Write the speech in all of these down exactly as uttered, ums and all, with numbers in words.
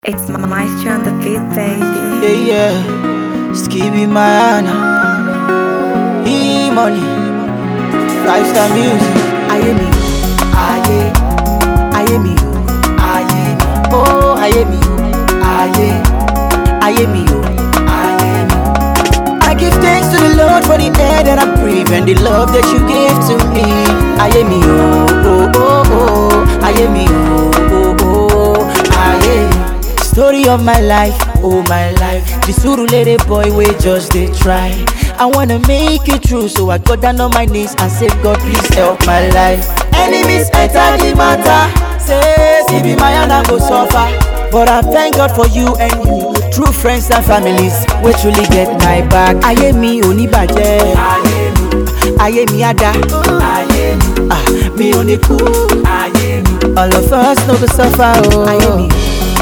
It's Maestro on the beat, baby. Yeah, yeah. Skibby Mayana. E-money. Five star music. Aye me. Aye. Aye me. Aye. Oh, aye me. Aye. Aye me. Aye. I give thanks to the Lord for the air that I breathe and the love that you give to me. Aye me. Oh, oh, oh, oh. Aye me. Oh, oh, oh. Aye. Story of my life, oh my life. The Surulere boy we just they try. I wanna make it true, so I got down on my knees and said, God, please help my life. Enemies enter the matter, say, Skibby Mayana go suffer. But I thank God for you and you, true friends and families, we truly get my back. Aye mi onibaje, aye mi ada, ah mi oniku, all of us no go suffer. Oh, aye mi.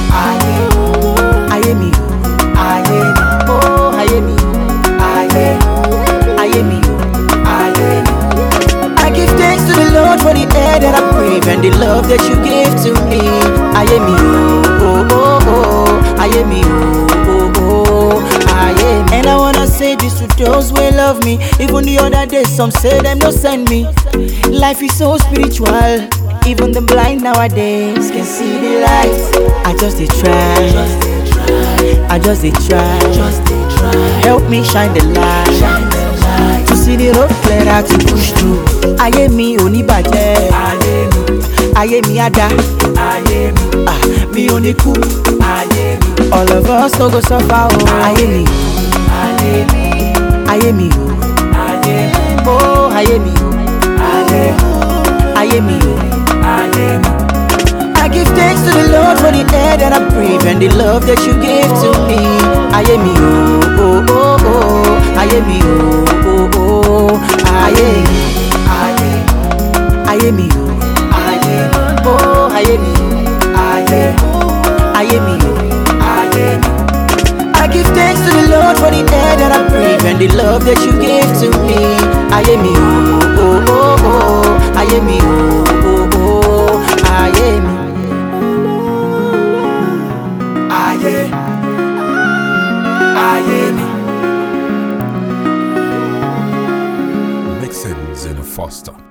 Aye me, aye, oh aye me, aye, aye me, aye. I give thanks to the Lord for the air that I breathe and the love that you give to me. Aye me, oh oh oh, aye me, oh oh oh, aye. And I wanna say this to those who love me. Even the other day some say them no send me. Life is so spiritual. Even the blind nowadays can see the light. I just dey try. I just dey try. Help me shine the light to see the road clearer to push through. Aye mi onibaje, aye mi ada, ah mi oniku. All of us no go suffer. Oh, aye mi, aye mi, oh aye mi, aye mi. I give thanks to the Lord for the air that I breathe and the love that you give to me. Aye me, oh oh oh oh, aye me, oh oh oh, aye, aye, aye me, aye, oh aye me, aye, aye me, aye. I give thanks to the Lord for the air that I breathe and the love that you give to me. Aye me, oh oh oh, aye me, oh oh oh, aye me. Aye, aye me. Mixins in a Foster.